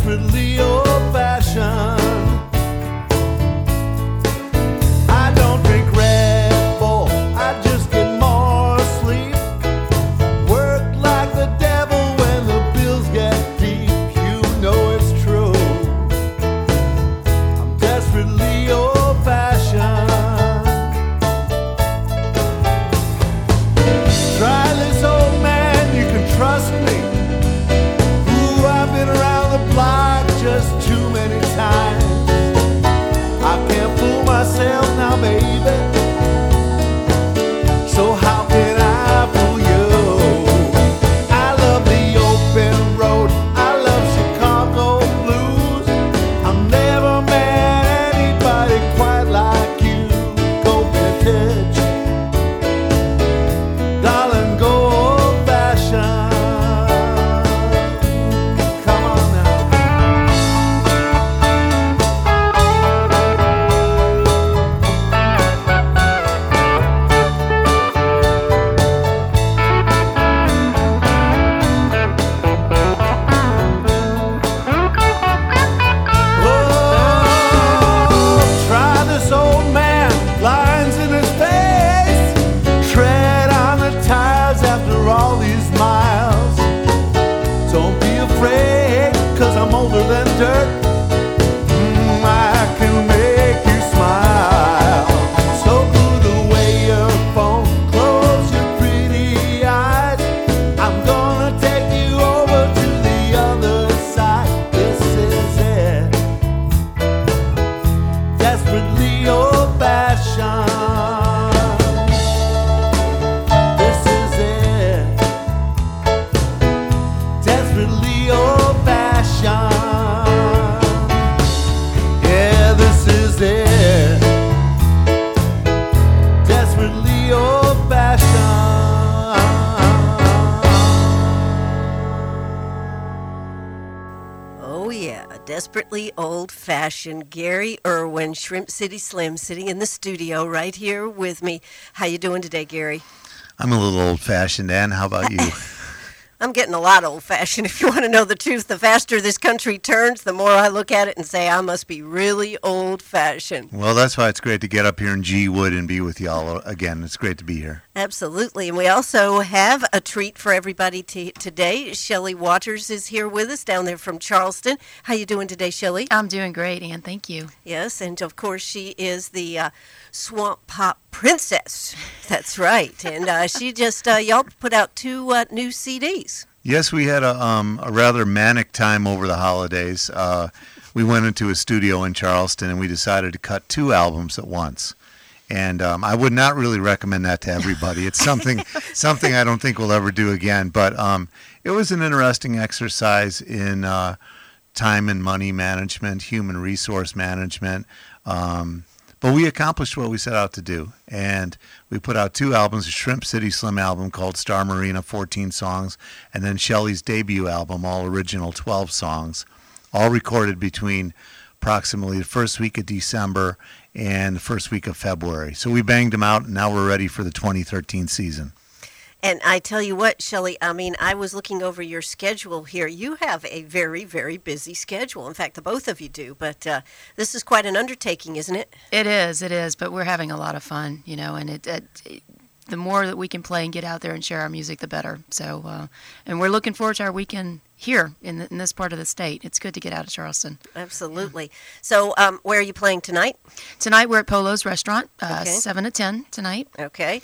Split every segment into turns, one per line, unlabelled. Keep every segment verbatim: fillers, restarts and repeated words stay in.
desperately old-fashioned. I don't drink Red Bull, I just get more sleep. Work like the devil when the bills get deep. You know it's true. I'm desperately old-fashioned. Try this, old man, you can trust me. Ooh, I've been around the block just too many times. I can't fool myself now, baby. So how can I fool you? I love the open road, I love Chicago blues. I've never met anybody quite like you. Go vintage, darling, go old-fashioned. Come on now. Oh, try this, old man, lines in his face. Tread on the tires after all these miles. Don't be afraid, cause I'm older than dirt. Mm, I can make you smile. So put away your phone, close your pretty eyes. I'm gonna take you over to the other side. This is it, desperately old-fashioned. This is it, desperately old-fashioned. Yeah, this is it, desperately old-fashioned.
Oh yeah, desperately old-fashioned. Gary Irwin, Shrimp City Slim, sitting in the studio right here with me. How you doing today, Gary?
I'm a little old-fashioned, Ann. How about you?
I'm getting a lot old-fashioned. If you want to know the truth, the faster this country turns, the more I look at it and say I must be really old-fashioned.
Well, that's why it's great to get up here in G Wood and be with y'all again. It's great to be here.
Absolutely. And we also have a treat for everybody t- today. Shelley Waters is here with us down there from Charleston. How you doing today, Shelley?
I'm doing great, Ann. Thank you.
Yes, and of course she is the uh, Swamp Pop Princess. That's right. And uh, she just, uh, y'all put out two uh, new C Ds.
Yes, we had a, um, a rather manic time over the holidays. Uh, we went into a studio in Charleston and we decided to cut two albums at once. And um, I would not really recommend that to everybody. It's something something I don't think we'll ever do again. But um, it was an interesting exercise in uh, time and money management, human resource management. Um, but we accomplished what we set out to do. And we put out two albums, a Shrimp City Slim album called Star Marina, fourteen songs, and then Shelley's debut album, all original, twelve songs, all recorded between approximately the first week of December and the first week of February. So we banged them out, and now we're ready for the twenty thirteen season.
And I tell you what, Shelley, I mean, I was looking over your schedule here. You have a very, very busy schedule. In fact, the both of you do. But uh, this is quite an undertaking, isn't it?
It is, it is. But we're having a lot of fun, you know, and it, it, it the more that we can play and get out there and share our music, the better. So, uh, and we're looking forward to our weekend here in, the, in this part of the state. It's good to get out of Charleston.
Absolutely. So, um, where are you playing tonight?
Tonight we're at Polo's Restaurant, uh,
Okay.
seven to ten tonight.
Okay.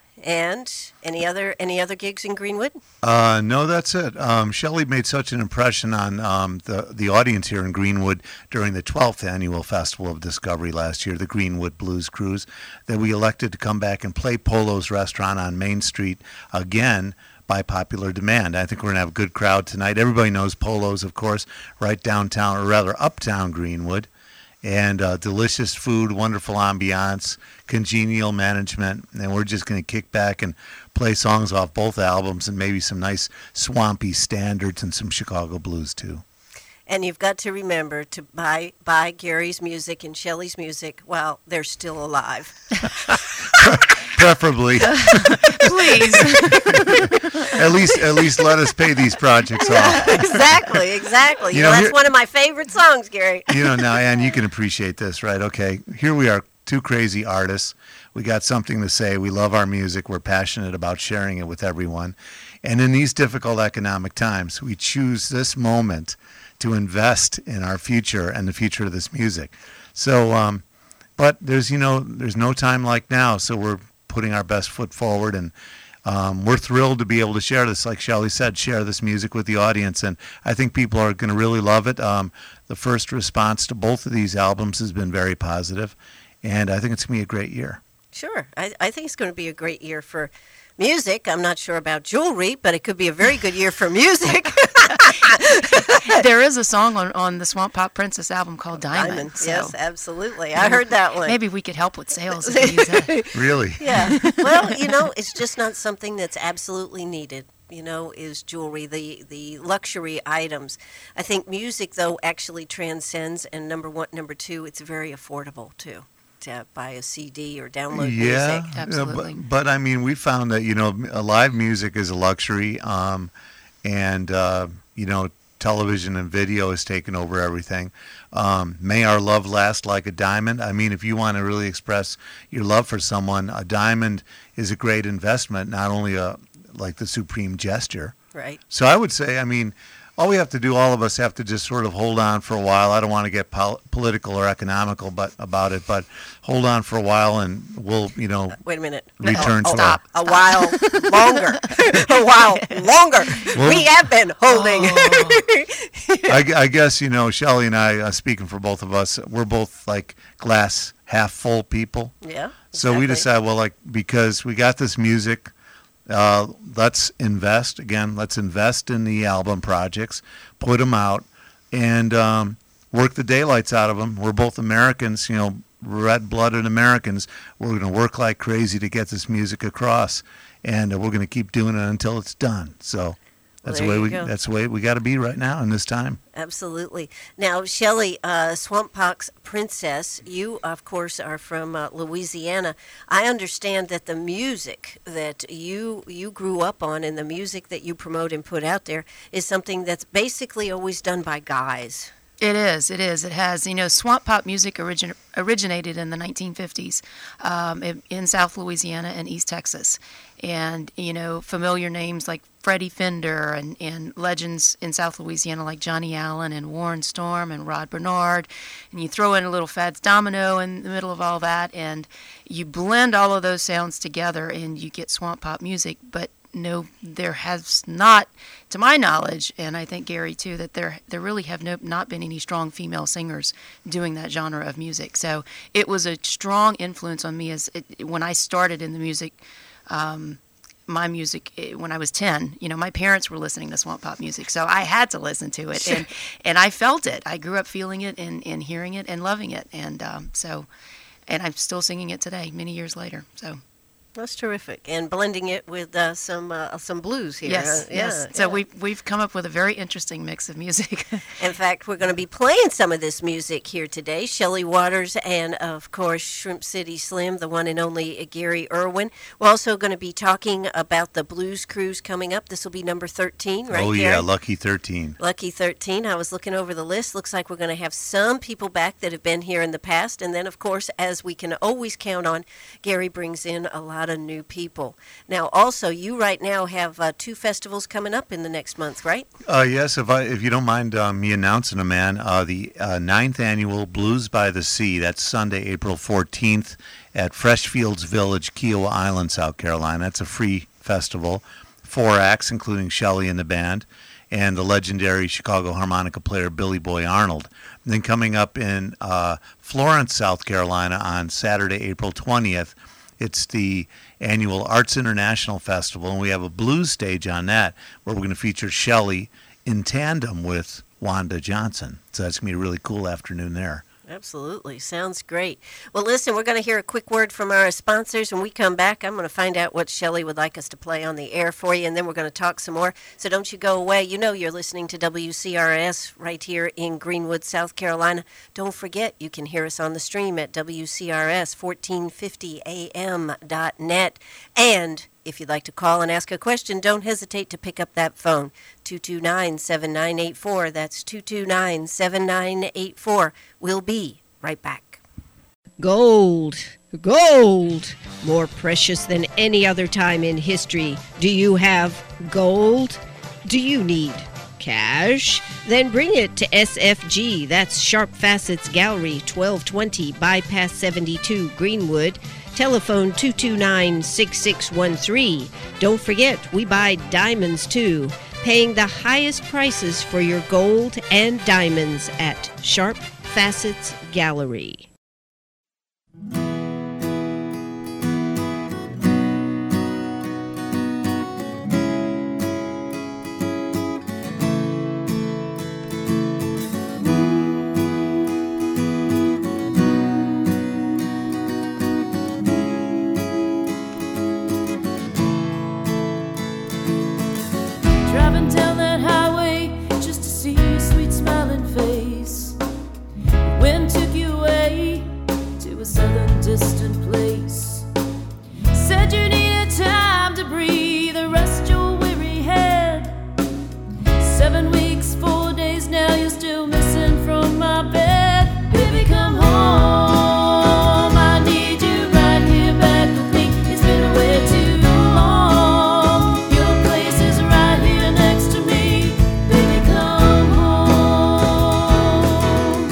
And any other any other gigs in Greenwood?
Uh, no, that's it. Um, Shelley made such an impression on um, the, the audience here in Greenwood during the twelfth Annual Festival of Discovery last year, the Greenwood Blues Cruise, that we elected to come back and play Polo's Restaurant on Main Street again by popular demand. I think we're going to have a good crowd tonight. Everybody knows Polo's, of course, right downtown, or rather uptown Greenwood. And uh, delicious food, wonderful ambiance, congenial management, and we're just going to kick back and play songs off both albums and maybe some nice swampy standards and some Chicago blues too.
And you've got to remember to buy buy Gary's music and Shelley's music while they're still alive.
preferably.
Please.
at least, at least let us pay these projects off.
exactly, exactly. You,
You
know,
know,
that's
here-
one of my favorite songs, Gary.
You know, now, Ann, you can appreciate this, right? Okay, here we are, two crazy artists. We got something to say. We love our music. We're passionate about sharing it with everyone. And in these difficult economic times, we choose this moment to invest in our future and the future of this music. So, um, but there's, you know, there's no time like now. So we're putting our best foot forward, and um, we're thrilled to be able to share this. Like Shelley said, share this music with the audience. And I think people are going to really love it. Um, the first response to both of these albums has been very positive, and I think it's going to be a great year.
Sure. I, I think it's going to be a great year for music. I'm not sure about jewelry, but it could be a very good year for music.
There is a song on, on the Swamp Pop Princess album called Diamond.
Diamond.
so
Yes, absolutely. I heard that one.
Maybe we could help with sales if we use that.
Really?
Yeah. Well, you know, it's just not something that's absolutely needed. You know, is jewelry, the the luxury items. I think music, though, actually transcends. And number one, number two, it's very affordable too to buy a C D or download
Yeah,
music.
Absolutely.
But, but I mean, we found that, you know, live music is a luxury, um, and uh, you know, television and video has taken over everything. Um, may our love last like a diamond. I mean, if you want to really express your love for someone, a diamond is a great investment, not only a like the supreme gesture.
Right.
So I would say, I mean, all we have to do, all of us have to just sort of hold on for a while. I don't want to get pol- political or economical but about it, but hold on for a while, and we'll, you know,
Wait a minute.
return
oh,
to
stop.
our-
A while longer. a while longer.
Well-
we have been holding.
I, I guess, you know, Shelley and I, uh, speaking for both of us, we're both like glass half full people.
Yeah.
So we
exactly.
decided, well, like, because we got this music, uh, let's invest again. Let's invest in the album projects, put them out, and um, work the daylights out of them. We're both Americans, you know, red-blooded Americans. We're going to work like crazy to get this music across, and uh, we're going to keep doing it until it's done. So that's
Well,
the
there
way
you
we.
go.
That's the way we got to be right now in this time.
Absolutely. Now, Shelley, uh, Swamp Pox Princess, you, of course, are from uh, Louisiana. I understand that the music that you you grew up on and the music that you promote and put out there is something that's basically always done by guys.
It is. It is. It has. You know, swamp pop music origin, originated in the nineteen fifties um, in, in South Louisiana and East Texas. And, you know, familiar names like Freddie Fender and, and legends in South Louisiana like Johnny Allen and Warren Storm and Rod Bernard. And you throw in a little Fats Domino in the middle of all that, and you blend all of those sounds together and you get swamp pop music. But no, there has not, to my knowledge, and I think Gary too, that there there really have no, not been any strong female singers doing that genre of music. So it was a strong influence on me as it, when I started in the music, um, my music eh, when I was ten. You know, my parents were listening to swamp pop music, so I had to listen to it, and and I felt it. I grew up feeling it and, and hearing it and loving it, and um, so, and I'm still singing it today, many years later. So.
That's terrific. And blending it with uh, some uh, some blues here.
Yes,
Uh,
yes.
yeah,
So
yeah.
we've we've come up with a very interesting mix of music.
In fact, we're going to be playing some of this music here today. Shelley Waters and, of course, Shrimp City Slim, the one and only Gary Irwin. We're also going to be talking about the Blues Cruise coming up. This will be number thirteen, right,
oh
Gary?
yeah, Lucky thirteen.
Lucky thirteen. I was looking over the list. Looks like we're going to have some people back that have been here in the past. And then, of course, as we can always count on, Gary brings in a lot of new people. Now, also, you right now have uh, two festivals coming up in the next month, right?
Uh, yes, if I if you don't mind uh, me announcing them, man, uh, the uh, ninth annual Blues by the Sea. That's Sunday, April fourteenth at Freshfields Village, Kiowa Island, South Carolina. That's a free festival. Four acts, including Shelley and the band, and the legendary Chicago harmonica player Billy Boy Arnold. And then coming up in uh, Florence, South Carolina on Saturday, April twentieth, it's the annual Arts International Festival, and we have a blues stage on that where we're going to feature Shelley in tandem with Wanda Johnson. So that's going to be a really cool afternoon there.
Absolutely. Sounds great. Well, listen, we're going to hear a quick word from our sponsors. When we come back, I'm going to find out what Shelley would like us to play on the air for you, and then we're going to talk some more. So don't you go away. You know you're listening to W C R S right here in Greenwood, South Carolina. Don't forget, you can hear us on the stream at W C R S fourteen fifty A M dot net. And if you'd like to call and ask a question, don't hesitate to pick up that phone, two two nine, seven nine eight four. That's two two nine, seven nine eight four. We'll be right back.
Gold, gold, more precious than any other time in history. Do you have gold? Do you need cash? Then bring it to S F G. That's Sharp Facets Gallery, twelve twenty Bypass seventy-two, Greenwood. Telephone two two nine, six six one three. Don't forget, we buy diamonds too. Paying the highest prices for your gold and diamonds at Sharp Facets Gallery.
Driving down that highway just to see your sweet smiling face. The wind took you away to a southern distant place. Said you needed time to breathe and rest your weary head. Seven weeks, four days now, you're still missing from my bed. Baby, come home. I need you right here back with me. It's been way too long. Your place is right here next to me. Baby, come home.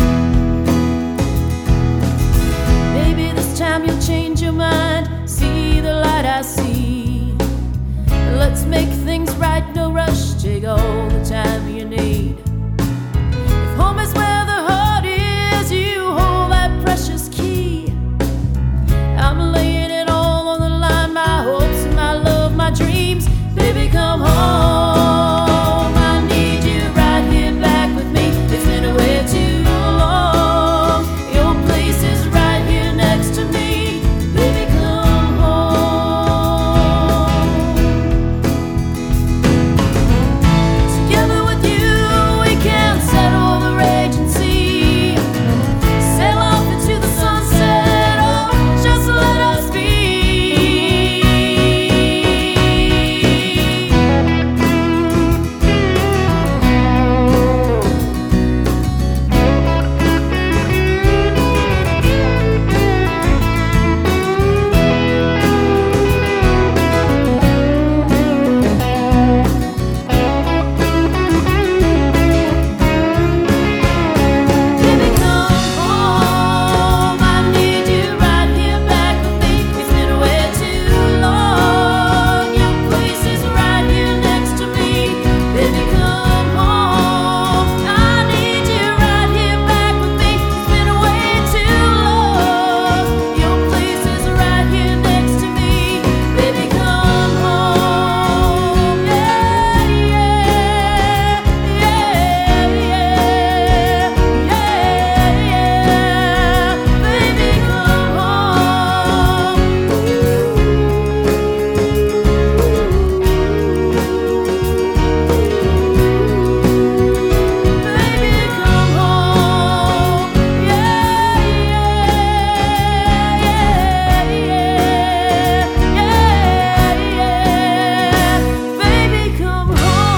Maybe this time you'll change your mind. See the light I see. Let's make things right, no rush. Take all the time you need. If home is where the heart is, you hold that precious key. I'm laying it all on the line, my hopes and my love, my dreams. Baby, come home. I need you right here back with me. It's been way too long. Your place is right here next to me. Baby, come home. Together with you, we can settle the raging sea. Sail off into the sunset, oh, just let us be. Baby, come home. I need you right here back with me. It's been way too long. Your place is right here next to me. Baby, come home. I need you right here back with me. It's been way too long. Your place is right here next to me. Baby, come home. Yeah, yeah, yeah, yeah, yeah, yeah. Baby, come home. Baby, come home. Yeah, yeah, yeah, yeah, yeah. Baby, come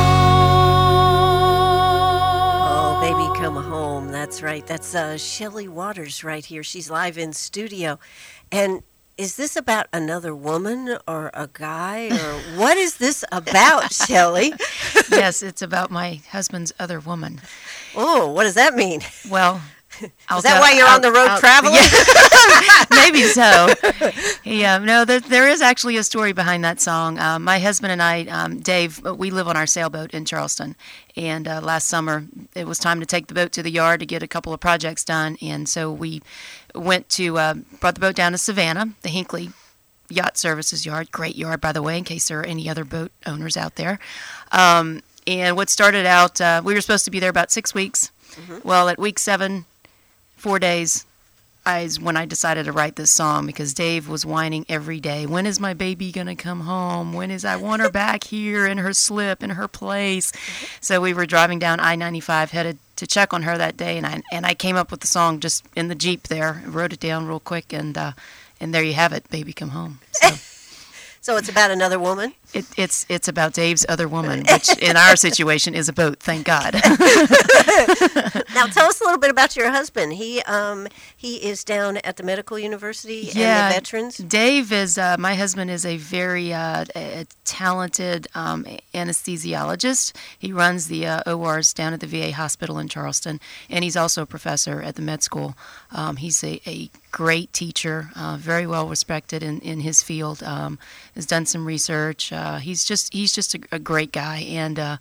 home.
Oh, baby, come home. That's right. That's uh, Shelley Waters right here. She's live in studio. And is this about another woman or a guy? Or what is this about, Shelley?
Yes, it's about my husband's other woman.
Oh, what does that mean?
Well, I'll
Is that
go-
why you're
I'll-
on the road
I'll-
traveling?
Maybe so. Yeah, no, there, there is actually a story behind that song. Um, my husband and I, um, Dave, we live on our sailboat in Charleston. And uh, last summer, it was time to take the boat to the yard to get a couple of projects done. And so we went to, uh, brought the boat down to Savannah, the Hinckley Yacht Services yard. Great yard, by the way, in case there are any other boat owners out there. Um, and what started out, uh, we were supposed to be there about six weeks. Mm-hmm. Well, at week seven, four days I, is when I decided to write this song, because Dave was whining every day. When is my baby going to come home? When is I want her back here in her slip, in her place? So we were driving down I ninety-five, headed to check on her that day, and I and I came up with the song just in the Jeep there, wrote it down real quick, and uh, and there you have it, Baby Come Home. So.
So it's about another woman?
It, it's it's about Dave's other woman, which in our situation is a boat, thank God.
Now tell us a little bit about your husband. He um he is down at the medical university
Yeah,
and the veterans.
Dave is, uh, my husband is a very uh, a talented um, anesthesiologist. He runs the uh, O Rs down at the V A hospital in Charleston, and he's also a professor at the med school. Um, he's a, a great teacher, uh, very well respected in, in his field, um, has done some research. Uh, he's just he's just a, a great guy, and uh,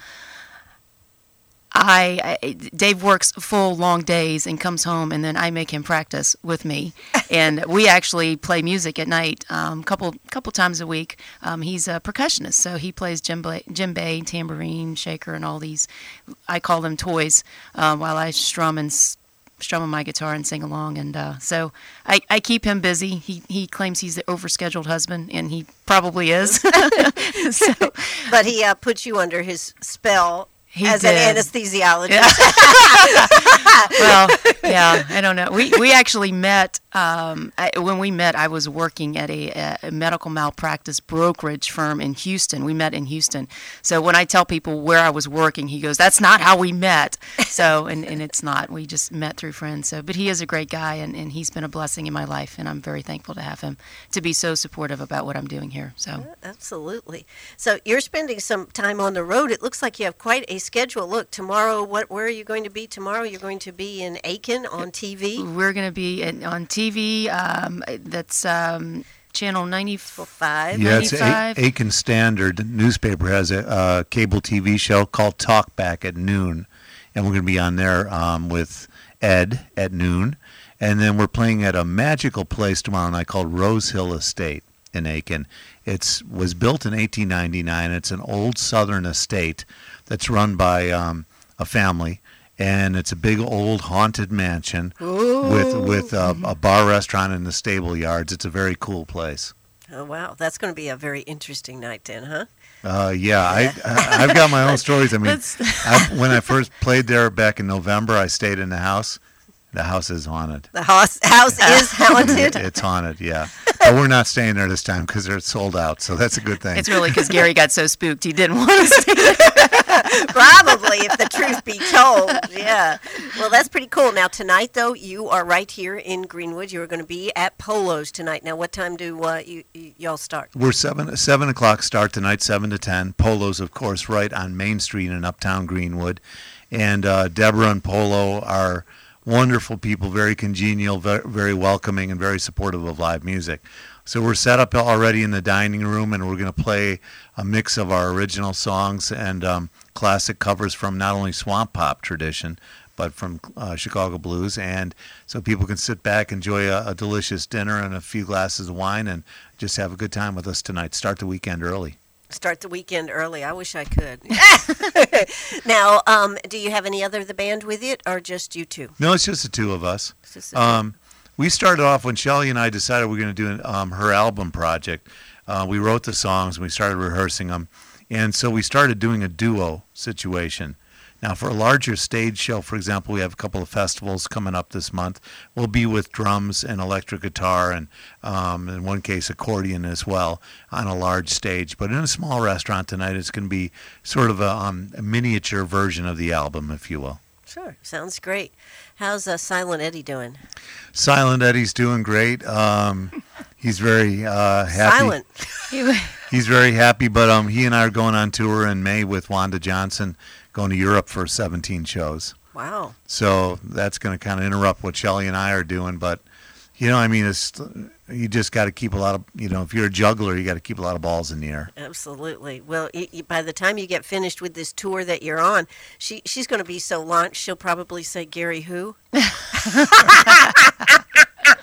I, I Dave works full long days and comes home, and then I make him practice with me, and we actually play music at night, um, couple couple times a week. Um, he's a percussionist, so he plays djembe, djembe, tambourine, shaker, and all these. I call them toys, uh, while I strum and strum on my guitar and sing along, and uh, so I, I keep him busy. He he claims he's the overscheduled husband, and he probably is. so,
But he uh, puts you under his spell
He
as
did.
an anesthesiologist.
Yeah. Well, yeah, I don't know. We we actually met um, I, when we met. I was working at a, a medical malpractice brokerage firm in Houston. We met in Houston. So when I tell people where I was working, he goes, "That's not how we met." So and, and it's not. We just met through friends. So, but he is a great guy, and, and he's been a blessing in my life, and I'm very thankful to have him to be so supportive about what I'm doing here. So.
Absolutely. So you're spending some time on the road. It looks like you have quite a schedule. Look, tomorrow, what? Where are you going to be tomorrow? You're going to be in Aiken on T V.
We're going to be in, on T V. Um, that's um, channel ninety-five.
Yeah, it's
ninety-five.
A- Aiken Standard newspaper has a uh, cable T V show called Talk Back at noon, and we're going to be on there um, with Ed at noon, and then we're playing at a magical place tomorrow night called Rose Hill Estate in Aiken. It was built in eighteen ninety-nine. It's an old Southern estate that's run by um, a family, and it's a big old haunted mansion with with a, a bar restaurant in the stable yards. It's a very cool place.
Oh, wow. That's going to be a very interesting night then, huh?
Uh, yeah, I, I I've got my own stories. I mean, I, when I first played there back in November, I stayed in the house. The house is haunted.
The house, house is haunted?
It's haunted, yeah. But we're not staying there this time because they're sold out, so that's a good thing.
It's really because Gary got so spooked he didn't want to stay there.
Probably, if the truth be told. Yeah. Well, that's pretty cool. Now, tonight, though, you are right here in Greenwood. You are going to be at Polo's tonight. Now, what time do uh, you, you, y'all start?
We're seven seven o'clock start tonight, seven to ten. Polo's, of course, right on Main Street in Uptown Greenwood. And uh, Deborah and Polo are wonderful people, very congenial, very, very welcoming, and very supportive of live music. So we're set up already in the dining room, and we're going to play a mix of our original songs and um, classic covers from not only swamp pop tradition, but from uh, Chicago blues. And so people can sit back, enjoy a, a delicious dinner and a few glasses of wine, and just have a good time with us tonight. Start the weekend early.
Start the weekend early. I wish I could. Now, um, do you have any other of the band with you, or just you two?
No, it's just the two of us.
It's just the two.
Um, we started off when Shelley and I decided we were going to do um, her album project. Uh, we wrote the songs and we started rehearsing them. And so we started doing a duo situation. Now, for a larger stage show, for example, we have a couple of festivals coming up this month. We'll be with drums and electric guitar and, um, in one case, accordion as well on a large stage. But in a small restaurant tonight, it's going to be sort of a, um, a miniature version of the album, if you will.
Sure. Sounds great. How's uh, Silent Eddie doing?
Silent Eddie's doing great. Um, he's very uh, happy.
Silent.
He's very happy, but um, he and I are going on tour in May with Wanda Johnson, going to Europe for seventeen shows.
Wow.
So that's going to kind of interrupt what Shelley and I are doing. But, you know, I mean, it's you just got to keep a lot of, you know, if you're a juggler, you got to keep a lot of balls in the air.
Absolutely. Well, y y by the time you get finished with this tour that you're on, she she's going to be so launched, she'll probably say, Gary who?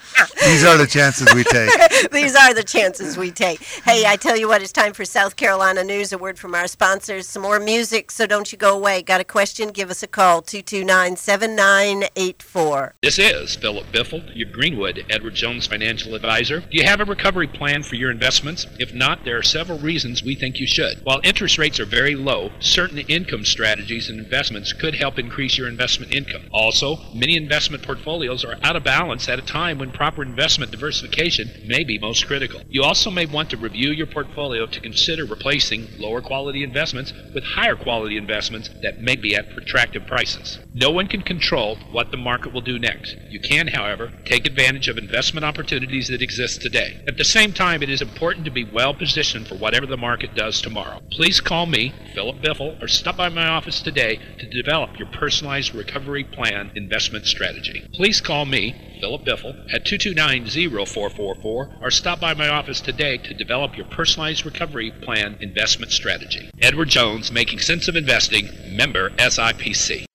These are the chances we take.
These are the chances we take. Hey, I tell you what, it's time for South Carolina News, a word from our sponsors, some more music, so don't you go away. Got a question? Give us a call, two two nine, seven nine eight four.
This is Philip Biffle, your Greenwood Edward Jones financial advisor. Do you have a recovery plan for your investments? If not, there are several reasons we think you should. While interest rates are very low, certain income strategies and investments could help increase your investment income. Also, many investment portfolios are out of balance at a time when proper investment diversification may be most critical. You also may want to review your portfolio to consider replacing lower quality investments with higher quality investments that may be at attractive prices. No one can control what the market will do next. You can, however, take advantage of investment opportunities that exist today. At the same time, it is important to be well positioned for whatever the market does tomorrow. Please call me, Philip Biffle, or stop by my office today to develop your personalized recovery plan investment strategy. Please call me, Philip Biffle, at two two nine, zero four four four or stop by my office today to develop your personalized recovery plan investment strategy. Edward Jones, Making Sense of Investing, member S I P C.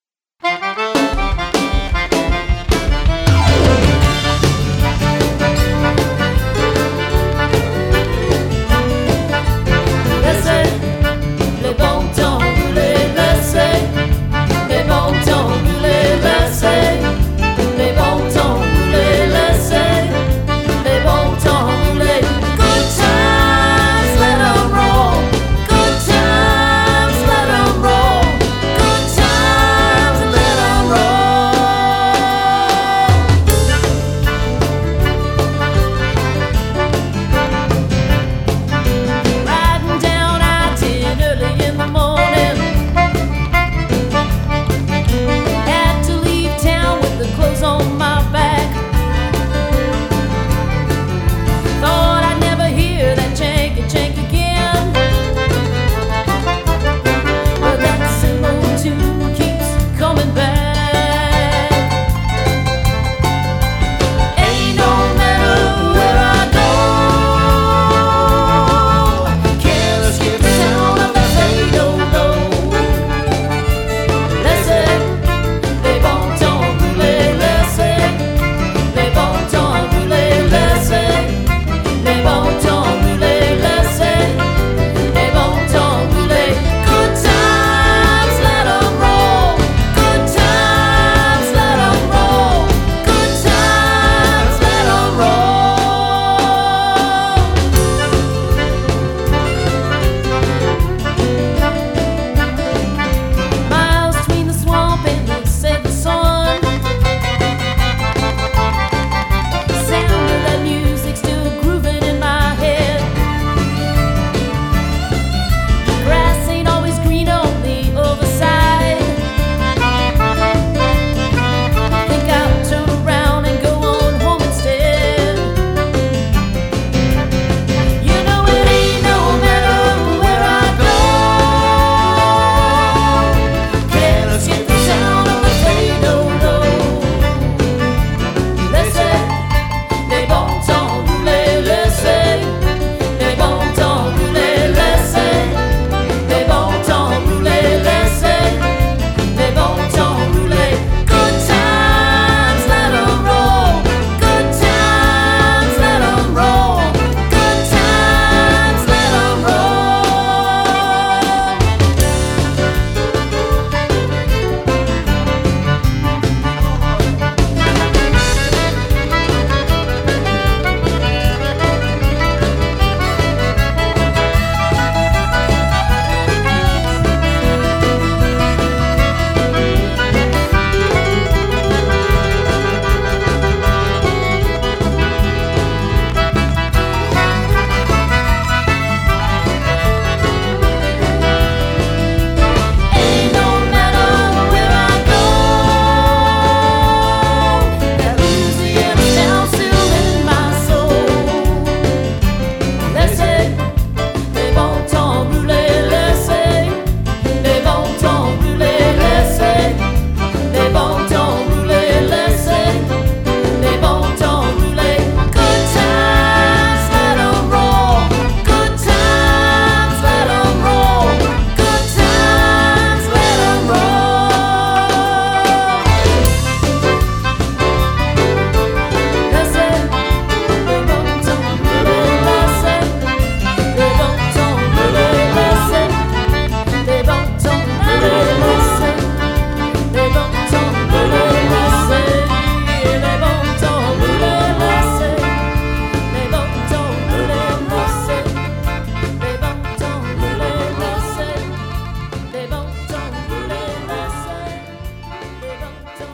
Les bons temps roulés, laissez. Les bons temps roulés, laissez. Les bons temps roulés, laissez. Les bons temps roulés. Good times, let 'em roll. Good times, let 'em roll. Good times.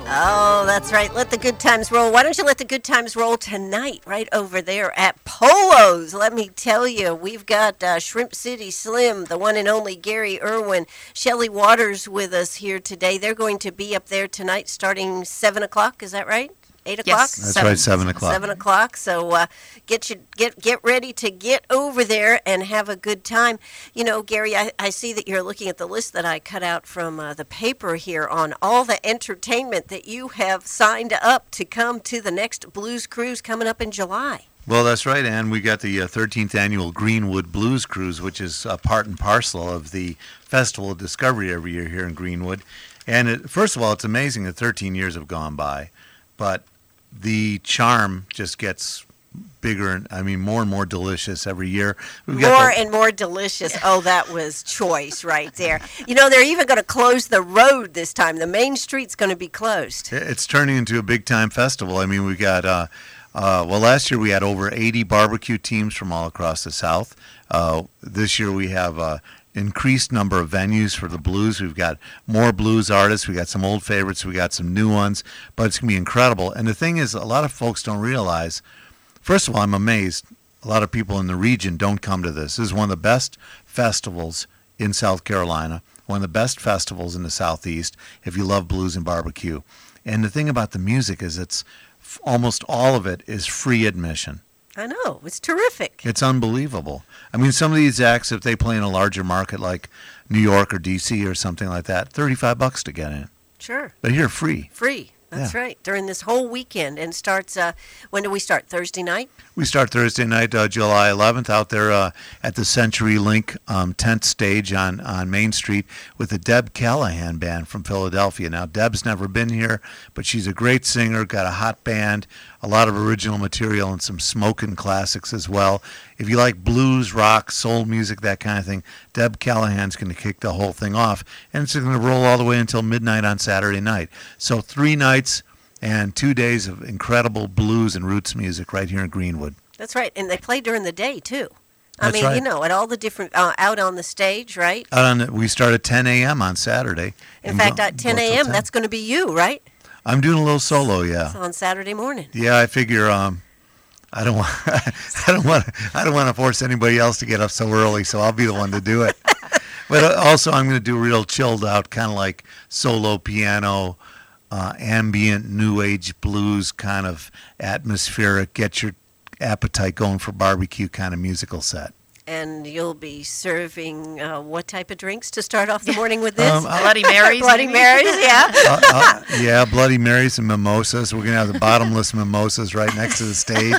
Oh, that's right. Let the good times roll. Why don't you let the good times roll tonight right over there at Polo's? Let me tell you, we've got uh, Shrimp City Slim, the one and only Gary Irwin, Shelley Waters with us here today. They're going to be up there tonight starting seven o'clock. Is that right? eight o'clock?
Yes.
That's
Seven.
right, seven o'clock.
Seven o'clock. So uh, get you get get ready to get over there and have a good time. You know, Gary, I, I see that you're looking at the list that I cut out from uh, the paper here on all the entertainment that you have signed up to come to the next Blues Cruise coming up in July.
Well, that's right, Ann. We got the uh, thirteenth annual Greenwood Blues Cruise, which is uh, part and parcel of the Festival of Discovery every year here in Greenwood. And it, first of all, it's amazing that thirteen years have gone by, but the charm just gets bigger and, I mean, more and more delicious every year. We've got
More
the-
and more delicious. Oh, that was choice right there. You know, they're even going to close the road this time. The main street's going to be closed.
It's turning into a big-time festival. I mean, we got, uh, uh, well, last year we had over eighty barbecue teams from all across the South. Uh, this year we have uh, increased number of venues for the blues. We've got more blues artists. We got some old favorites. We got some new ones. But it's going to be incredible. And the thing is, a lot of folks don't realize, first of all, I'm amazed. A lot of people in the region don't come to this. This is one of the best festivals in South Carolina, one of the best festivals in the Southeast if you love blues and barbecue. And the thing about the music is it's almost all of it is free admission.
I know. It's terrific.
It's unbelievable. I mean, some of these acts, if they play in a larger market like New York or D C or something like that, thirty-five bucks to get in.
Sure.
But here, free.
Free. That's
Yeah.
right. During this whole weekend, and starts, uh, when do we start? Thursday night?
We start Thursday night, uh, July eleventh, out there uh, at the Century Link um, tent stage on, on Main Street with the Deb Callahan Band from Philadelphia. Now, Deb's never been here, but she's a great singer, got a hot band, a lot of original material, and some smoking classics as well. If you like blues, rock, soul music, that kind of thing, Deb Callahan's going to kick the whole thing off, and it's going to roll all the way until midnight on Saturday night. So three nights and two days of incredible blues and roots music right here in Greenwood.
That's right. And they play during the day, too. I
That's
mean,
right.
you know, at all the different, uh, out on the stage, right?
Out on the, we start at ten a.m. on Saturday.
In
and
fact,
go-
at ten
go till
a.m.,
ten.
that's going to be you, right?
I'm doing a little solo, yeah.
On Saturday morning.
Yeah, I figure um, I don't want I don't want I don't want to force anybody else to get up so early, so I'll be the one to do it. But uh, also, I'm going to do real chilled out, kind of like solo piano, uh, ambient new age blues, kind of atmospheric, get your appetite going for barbecue kind of musical set.
And you'll be serving uh, what type of drinks to start off the morning with this?
Um, I-
Bloody Marys.
Bloody
maybe?
Marys, yeah.
uh, uh, yeah, Bloody Marys and mimosas. We're going to have the bottomless mimosas right next to the stage.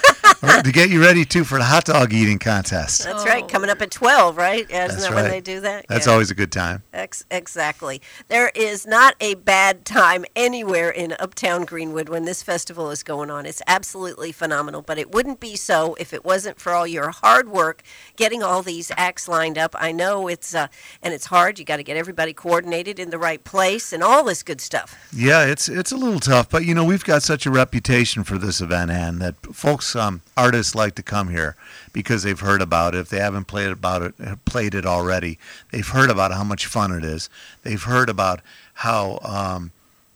To get you ready, too, for the hot dog eating contest.
That's right. Coming up at twelve, right? Isn't
That's
that when
right.
they do that?
That's
Yeah.
always a good time.
Ex- exactly. There is not a bad time anywhere in Uptown Greenwood when this festival is going on. It's absolutely phenomenal, but it wouldn't be so if it wasn't for all your hard work getting all these acts lined up. I know it's uh, and it's hard. You got to get everybody coordinated in the right place and all this good stuff.
Yeah, it's it's a little tough, but you know we've got such a reputation for this event, Ann, that folks, um, artists like to come here because they've heard about it. If they haven't played about it, played it already, they've heard about how much fun it is. They've heard about how um,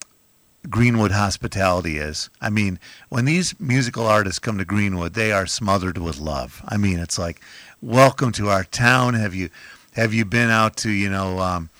Greenwood hospitality is. I mean, when these musical artists come to Greenwood, they are smothered with love. I mean, it's like, welcome to our town. Have you have you been out to you know? Um,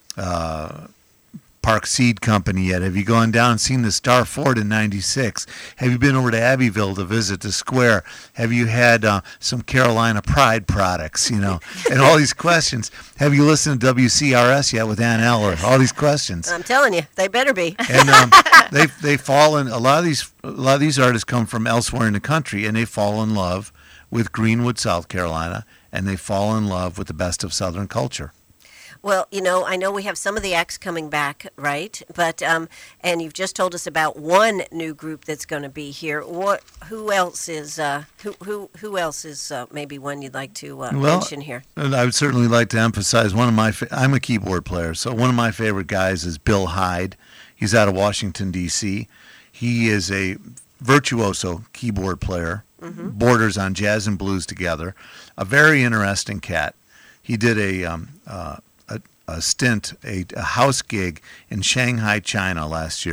uh, Park Seed Company yet? Have you gone down and seen the Star Fort in ninety-six? Have you been over to Abbeville to visit the square? Have you had uh, some Carolina Pride products, you know? And all these questions. Have you listened to W C R S yet with Ann Eller? All these questions.
I'm telling you, they better be.
And um, they they fall in, a lot of these a lot of these artists come from elsewhere in the country, and they fall in love with Greenwood, South Carolina, and they fall in love with the best of Southern culture.
Well, you know, I know we have some of the acts coming back, right? But um, and you've just told us about one new group that's going to be here. What? Who else is? Uh, who who who else is? Uh, maybe one you'd like to uh,
Well,
mention here.
And I would certainly like to emphasize one of my. Fa- I'm a keyboard player, so one of my favorite guys is Bill Hyde. He's out of Washington D C. He is a virtuoso keyboard player, borders on jazz and blues together. A very interesting cat. He did a um, uh, a, a stint, a, a house gig in Shanghai, China last year.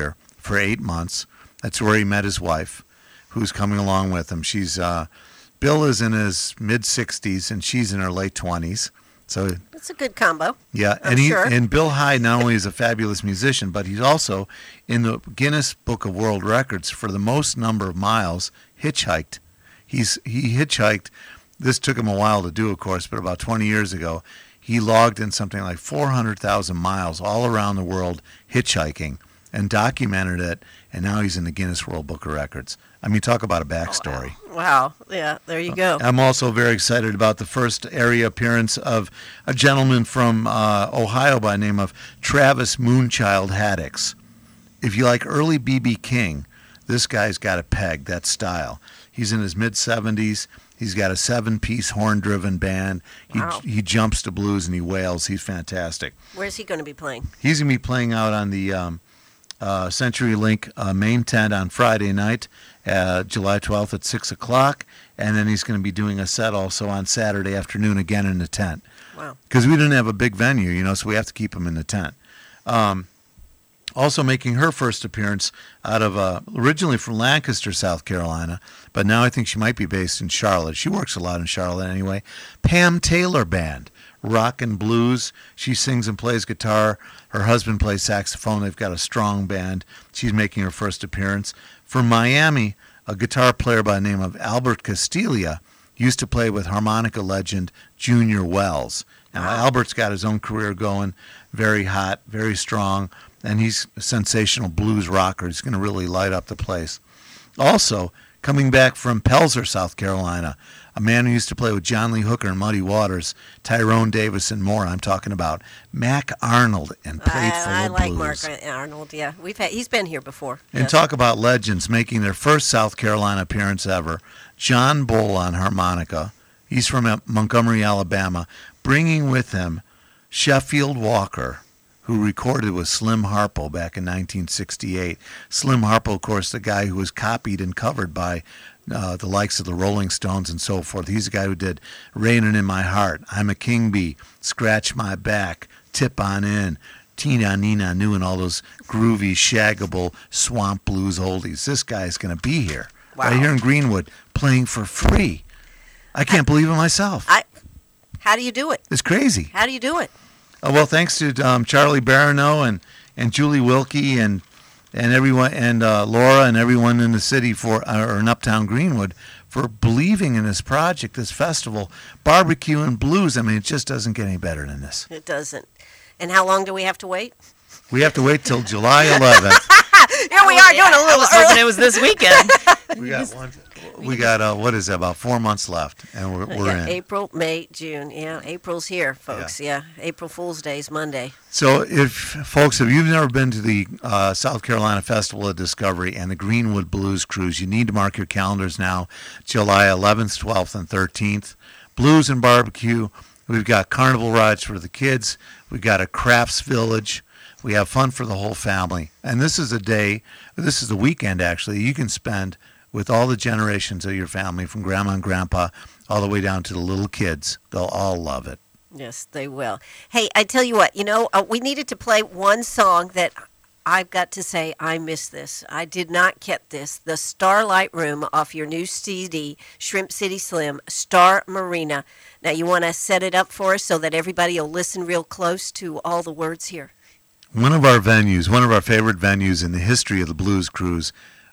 for eight months. That's where he met his wife, who's coming along with him. She's uh, Bill is in his mid sixties and she's in her late twenties. So
That's a good combo.
yeah,
I'm
and he
sure.
and Bill Hyde not only is a fabulous musician, but he's also in the Guinness Book of World Records for the most number of miles hitchhiked. He's he hitchhiked. This took him a while to do, of course, but about twenty years ago, he logged in something like four hundred thousand miles all around the world hitchhiking and documented it, and now he's in the Guinness World Book of Records. I mean, talk about a backstory.
Wow. Yeah, there you go.
I'm also very excited about the first area appearance of a gentleman from uh, Ohio by the name of Travis Moonchild Haddix. If you like early B B King, this guy's got a peg, that style. He's in his mid-seventies. He's got a seven-piece horn-driven band. He
Wow.
he jumps to blues and he wails. He's fantastic.
Where's he going to be playing?
He's going to be playing out on the um, uh, CenturyLink uh, main tent on Friday night, uh, July twelfth at six o'clock. And then he's going to be doing a set also on Saturday afternoon again in the tent.
Wow.
Because we didn't have a big venue, you know, so we have to keep him in the tent. Um, also making her first appearance out of, uh, originally from Lancaster, South Carolina, but now I think she might be based in Charlotte. She works a lot in Charlotte anyway. Pam Taylor Band, rock and blues. She sings and plays guitar. Her husband plays saxophone. They've got a strong band. She's making her first appearance. From Miami, a guitar player by the name of Albert Castilla used to play with harmonica legend Junior Wells. Now, Albert's got his own career going, very hot, very strong, and he's a sensational blues rocker. He's going to really light up the place. Also, coming back from Pelzer, South Carolina, a man who used to play with John Lee Hooker and Muddy Waters, Tyrone Davis, and more. I'm talking about Mac Arnold and Plateful
I, I
of
like
Blues.
Mark Arnold. Yeah, we've had. He's been here before.
And
Yes.
talk about legends making their first South Carolina appearance ever. John Bull on harmonica. He's from uh, Montgomery, Alabama, bringing with him Sheffield Walker, who recorded with Slim Harpo back in nineteen sixty-eight. Slim Harpo, of course, the guy who was copied and covered by uh, the likes of the Rolling Stones and so forth. He's the guy who did Raining in My Heart, I'm a King Bee, Scratch My Back, Tip on In, Tina Nina New, and all those groovy, shaggable swamp blues oldies. This guy is going to be here,
Wow.
right here in Greenwood, playing for free. I can't believe it myself.
I. How do you do it?
It's crazy.
How do you do it?
Uh, well, thanks to um, Charlie Barano and, and Julie Wilkie and and everyone and uh, Laura and everyone in the city for uh, or in Uptown Greenwood for believing in this project, this festival, barbecue and blues. I mean, it just doesn't get any better than this.
It doesn't. And how long do we have to wait?
We have to wait till July eleventh.
Here we are doing a
I
little
was
early.
hoping it was this weekend.
We got one. We got uh, what is that? About four months left, and we're we're
yeah,
in.
April, May, June. Yeah, April's here, folks. Yeah, April Fool's Day is Monday.
So, if folks, if you've never been to the uh, South Carolina Festival of Discovery and the Greenwood Blues Cruise, you need to mark your calendars now. July eleventh, twelfth, and thirteenth. Blues and barbecue. We've got carnival rides for the kids. We've got a crafts village. We have fun for the whole family. And this is a day, this is the weekend actually, you can spend with all the generations of your family, from grandma and grandpa all the way down to the little kids. They'll all love it.
Yes, they will. Hey, I tell you what, you know, uh, we needed to play one song that I've got to say I miss this. I did not get this. The Starlight Room off your new C D, Shrimp City Slim, Star Marina. Now, you want to set it up for us so that everybody will listen real close to all the words here?
One of our venues, one of our favorite venues in the history of the Blues Cruise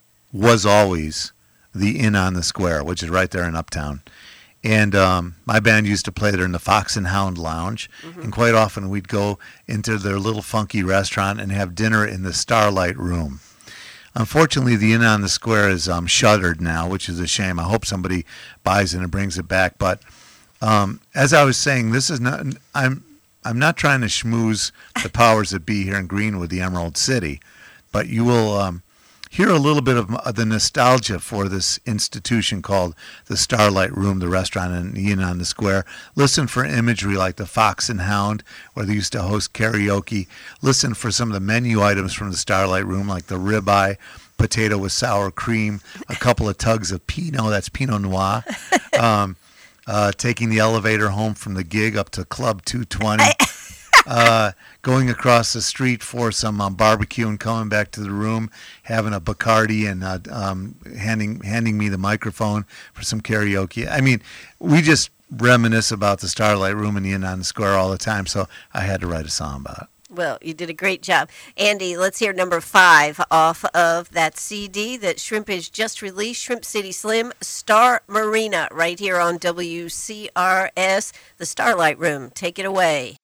was always the Inn on the Square, which is right there in Uptown. And um, my band used to play there in the Fox and Hound Lounge. Mm-hmm. And quite often we'd go into their little funky restaurant and have dinner in the Starlight Room. Unfortunately, the Inn on the Square is um, shuttered now, which is a shame. I hope somebody buys it and brings it back. But um, as I was saying, this is not. I'm. I'm not trying to schmooze the powers that be here in Greenwood, the Emerald City, but you will um, hear a little bit of the nostalgia for this institution called the Starlight Room, the restaurant in Inn on the Square. Listen for imagery like the Fox and Hound, where they used to host karaoke. Listen for some of the menu items from the Starlight Room, like the ribeye, potato with sour cream, a couple of tugs of Pinot, that's Pinot Noir. Um, Uh, taking the elevator home from the gig up to Club two twenty. uh, going across the street for some um, barbecue and coming back to the room, having a Bacardi and uh, um, handing handing me the microphone for some karaoke. I mean, we just reminisce about the Starlight Room and the Inn on the Square all the time, so I had to write a song about it.
Well, you did a great job. Andy, let's hear number five off of that C D that Shrimp has just released, Shrimp City Slim, Star Marina, right here on W C R S, the Starlight Room. Take it away.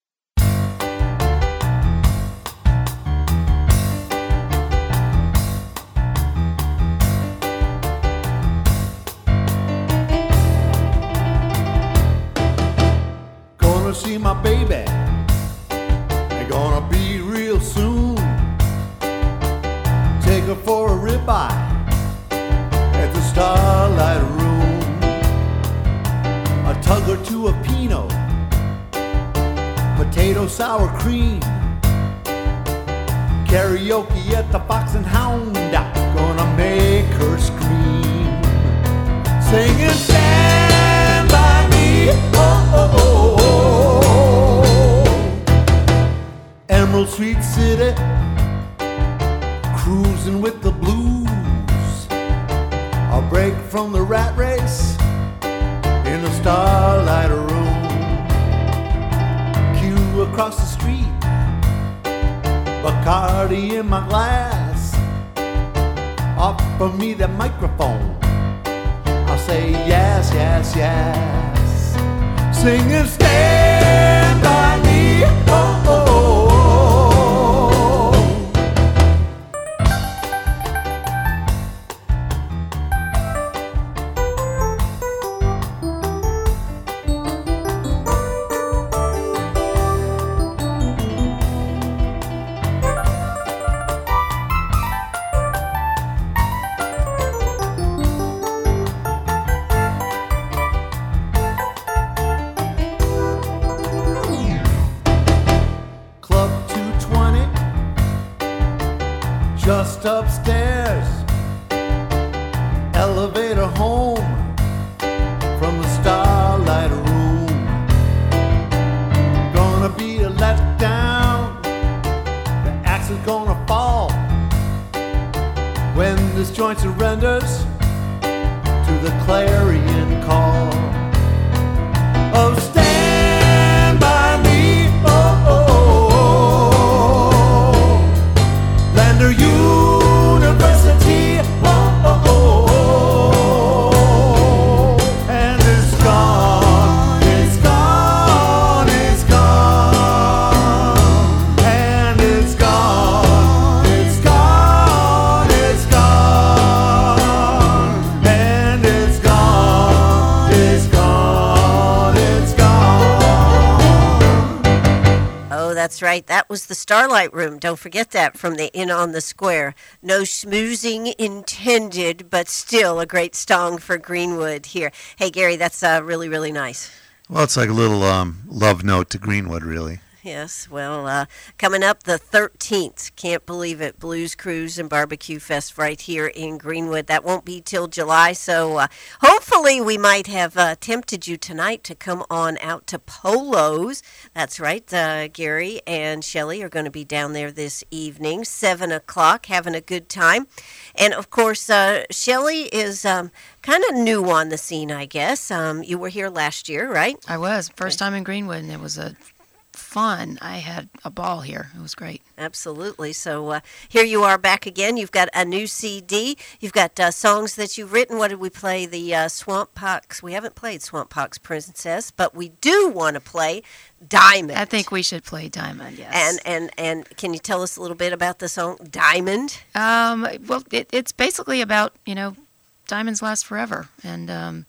Gonna see my baby. Gonna be real soon. Take her for a ribeye at the Starlight Room. I tug her to a Pinot, potato sour cream. Karaoke at the Fox and Hound. Gonna make her scream. Singing Stand By Me. Oh, oh, oh, oh. Emerald Sweet City, cruising with the blues. I'll break from the rat race in the Starlight Room. Queue across the street, Bacardi in my glass. Offer me the microphone, I'll say yes, yes, yes. Singing Stand By Me. Oh, oh, oh. Just upstairs, elevator home from the Starlight Room. Gonna be a letdown, the axe is gonna fall when this joint surrenders to the clarion call of Stand By Me. Oh, oh, oh, oh. Lander University. Oh, oh, oh, oh. And it's gone, it's gone, it's gone. And it's gone, it's gone, it's gone. And it's gone, it's gone, it's gone.
Oh, that's right. That was the Starlight Room. Don't forget that, from the Inn on the Square. No schmoozing intended, but still a great song for Greenwood here. Hey, Gary, that's uh, really, really nice.
Well, it's like a little um, love note to Greenwood, really.
Yes, well, uh, coming up the thirteenth, can't believe it, Blues Cruise and Barbecue Fest right here in Greenwood. That won't be till July, so uh, hopefully we might have uh, tempted you tonight to come on out to Polo's. That's right, uh, Gary and Shelley are going to be down there this evening, seven o'clock, having a good time. And, of course, uh, Shelley is um, kind of new on the scene, I guess. Um, you were here last year, right?
I was. First time in Greenwood, and it was a fun. I had a ball here. It was great.
Absolutely. So uh, here you are back again. You've got a new C D. You've got uh, songs that you've written. What did we play? The uh, Swamp Pox. We haven't played Swamp Pox Princess, but we do want to play Diamond.
I think we should play Diamond, yes.
And and and can you tell us a little bit about the song Diamond?
Um, well, it, it's basically about, you know, diamonds last forever. And um,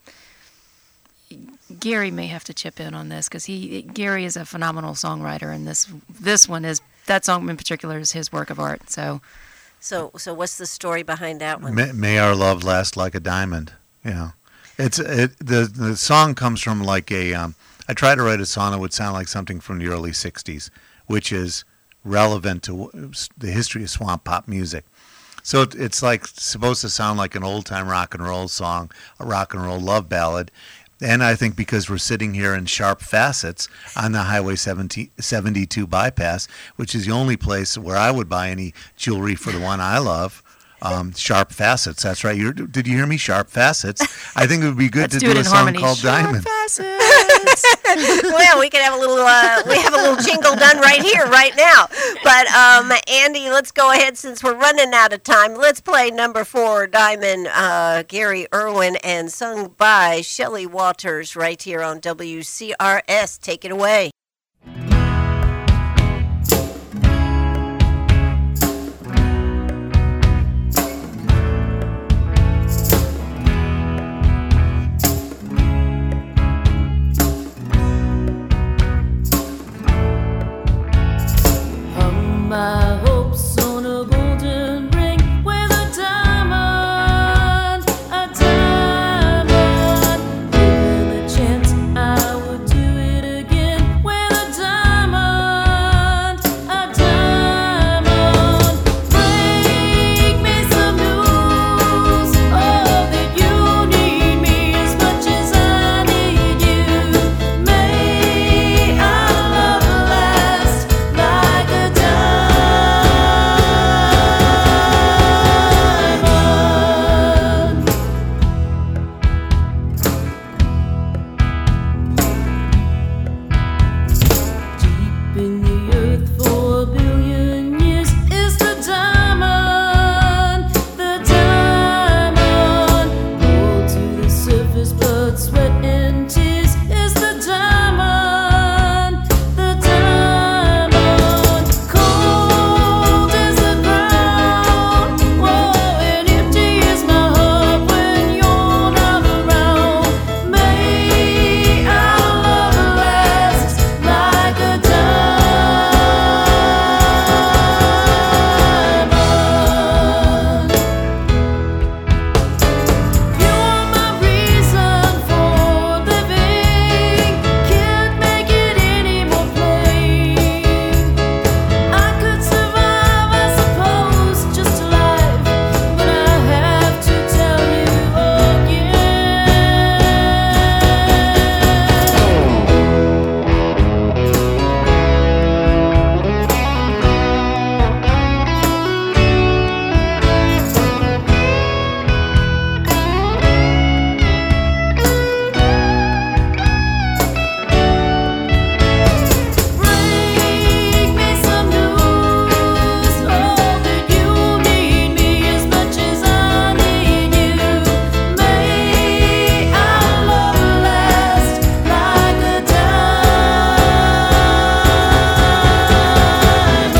Gary may have to chip in on this because he Gary is a phenomenal songwriter, and this this one is that song in particular is his work of art. So,
so so what's the story behind that one?
May, may our love last like a diamond. You know, it's it the the song comes from like a. Um, I tried to write a song that would sound like something from the early sixties, which is relevant to the history of swamp pop music. So it, it's like supposed to sound like an old time rock and roll song, a rock and roll love ballad. And I think because we're sitting here in Sharp Facets on the Highway seventy, seventy-two bypass, which is the only place where I would buy any jewelry for the one I love. Um, Sharp Facets, that's right. You're, did you hear me? Sharp Facets. I think it would be good
Let's
to
do
do,
it
a
in
song
harmony.
called
Sharp
Diamond.
Facets.
Well, we can have a little uh, we have a little jingle done right here, right now. But um, Andy, let's go ahead since we're running out of time. Let's play number four, Diamond, uh, Gary Irwin, and sung by Shelley Waters, right here on W C R S. Take it away.
My hopes on a golden ring with a diamond, a diamond. Given the chance, I would do it again with a diamond, a diamond. Bring me some news, oh, that you need me as much as I need you. May our love last like a diamond. Deep in the earth for a billion years is the diamond, the diamond. Rolled to the surface, blood, sweat, and tears is the diamond, the diamond. Cold is the ground, whoa, and empty is my heart when you're not around. May our love last like a diamond. You are my reason for living. Can't make it any more plain. I could survive, I suppose, just alive, but I have to tell you Bring me some news, oh, that you need me as much as I need you. May our love last like a diamond.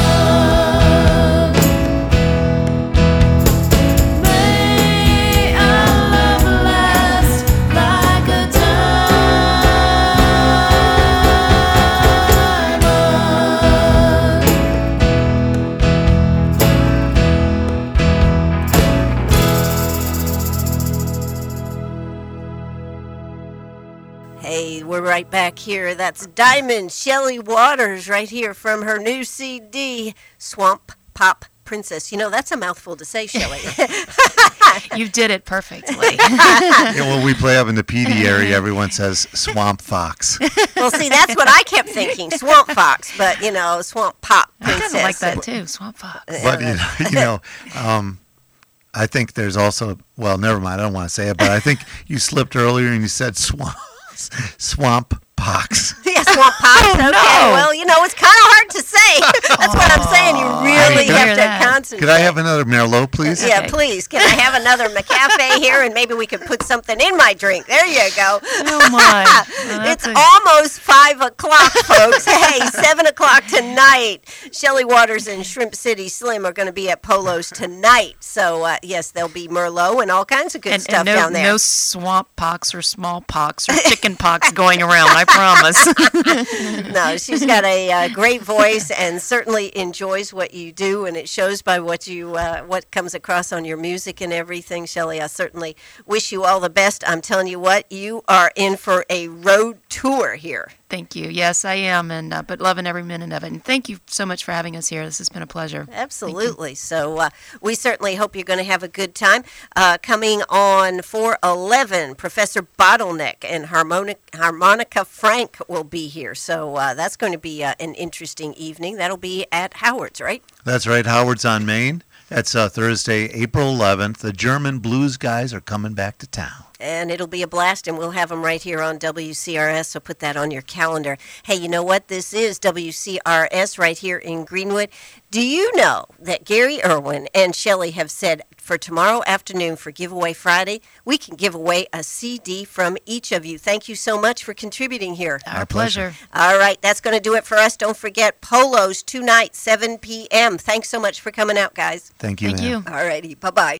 May our love last like a
Hey, we're right back here. That's Diamond Shelley Waters right here from her new C D, Swamp Pop Princess. You know, that's a mouthful to say, Shelley.
You did it perfectly.
Yeah, well, we play up in the P D area. Everyone says Swamp Fox.
Well, see, that's what I kept thinking, Swamp Fox, but, you know, Swamp Pop
I kind
Princess.
of like that too, Swamp Fox.
But you know, you know um, I think there's also, well, never mind. I don't want to say it, but I think you slipped earlier and you said swamp, swamp pox.
Yeah, Swamp Pops. Okay, well, you know, it's kind of hard to say. That's what I'm saying. You really
didn't
have
hear
to
that.
concentrate.
Could I have another Merlot, please?
Yeah,
Okay.
please. Can I have another McCafe here, and maybe we could put something in my drink? There you go.
Oh my! Well,
It's
that's a-
almost five o'clock, folks. Hey, seven o'clock tonight. Shelley Waters and Shrimp City Slim are going to be at Polo's tonight. So uh, yes, there'll be Merlot and all kinds of good
and,
stuff
and no,
down there.
no swamp pox or smallpox or chicken pox going around. I promise.
No, she's got a uh, great voice and certainly enjoys what you do, and it shows by what you uh, what comes across on your music and everything. Shelley, I certainly wish you all the best. I'm telling you what, you are in for a road tour here.
Thank you. Yes, I am, and uh, but loving every minute of it. And thank you so much for having us here. This has been a pleasure.
Absolutely. So uh, we certainly hope you're going to have a good time. Uh, coming on four eleven, Professor Bottleneck and Harmonic, Harmonica Frank will be here. So uh, that's going to be uh, an interesting evening. That'll be at Howard's, right?
That's right. Howard's on Main. That's uh, Thursday, April eleventh. The German blues guys are coming back to town.
And it'll be a blast, and we'll have them right here on W C R S, so put that on your calendar. Hey, you know what? This is W C R S right here in Greenwood. Do you know that Gary Irwin and Shelley have said for tomorrow afternoon for Giveaway Friday, we can give away a C D from each of you. Thank you so much for contributing here.
Our,
Our
pleasure.
pleasure.
All right, that's going to do it for us. Don't forget Polos tonight, seven p.m. Thanks so much for coming out, guys.
Thank you,
Thank
Ann.
you.
All righty, bye-bye.